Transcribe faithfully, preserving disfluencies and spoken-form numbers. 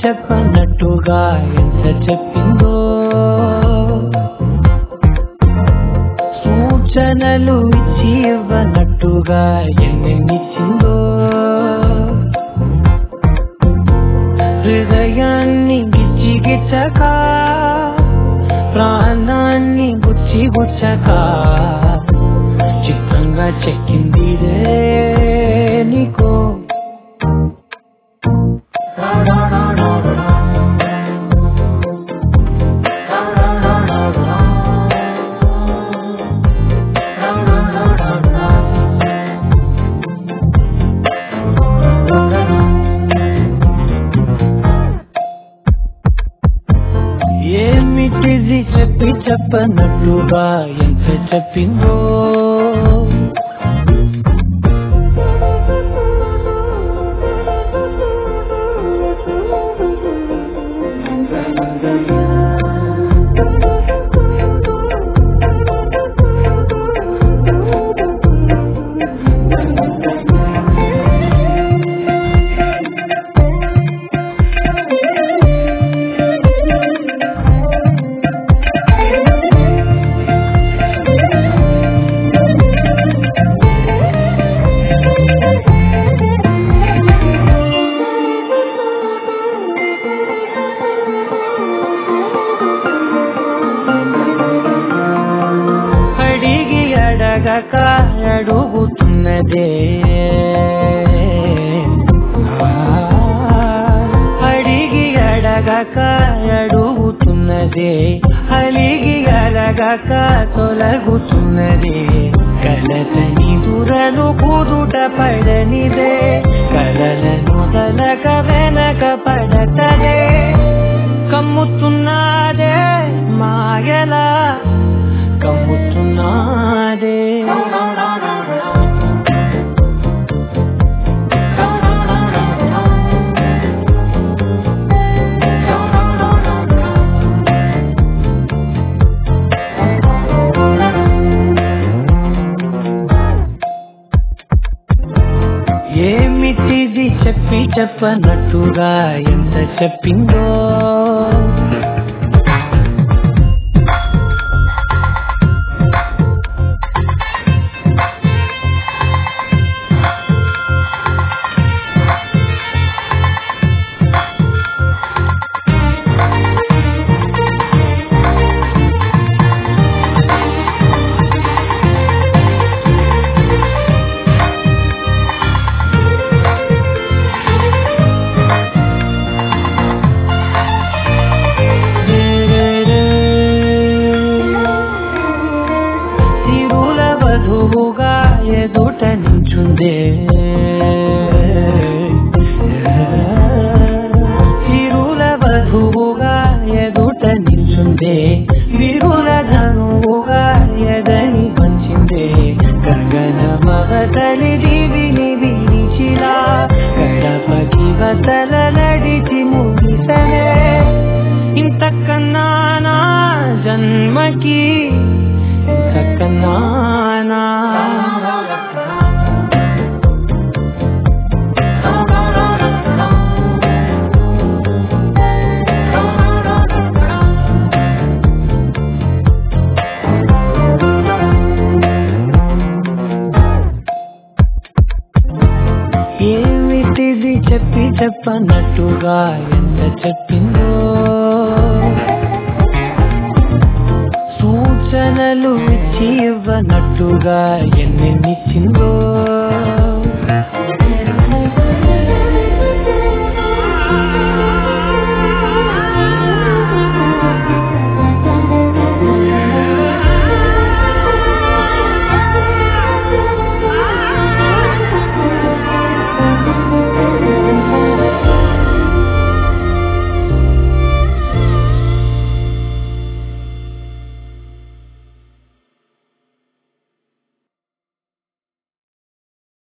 చెప్పనట్టుగా ఎంత చెప్పిందో, సూచనలు ఇచ్చి ఇవ్వనట్టుగా ఎన్నెన్నిచ్చిందో, హృదయాన్ని గిచ్చి గిచ్చక ప్రాణాన్ని గుచ్చి గుచ్చక చిత్రంగా చెక్కిందిదే నీకో. ఏమిటిది చెప్పి చెప్పనట్టుగా ఎంత చెప్పిందో, అడగక అడుగుతున్నదే, అడిగి అడగక అడుగుతున్నదే, అలిగి అలగక తొలగుతున్నదే, కలతని దురలు కుదుట పడనిదే, కలలను తలక వెనక పడతదే, కమ్ముతున్నదే మాయలా కమ్ముతున్నదే. ఏమిటిది చెప్పి చెప్పనట్టుగా ఎంత చెప్పిందో, వధువుగా ఎదుట నించుందే, తిరుల వధువుగా ఎదుట నించుందే, విరుల ధనువుగా ఎదని పంచిందే, గగన మగతలి దివిని విరిచిలా గడపకి వతల నడిచి ముగిసనే, ఇంతకన్నా నా జన్మకి ఇంతకన్నా. ఏమిటిది చెప్పి చెప్పనట్టుగా ఎంత చెప్పిందో, సూచనలు ఇచ్చి ఇవ్వనట్టుగా ఎన్నెన్నిచ్చిందో,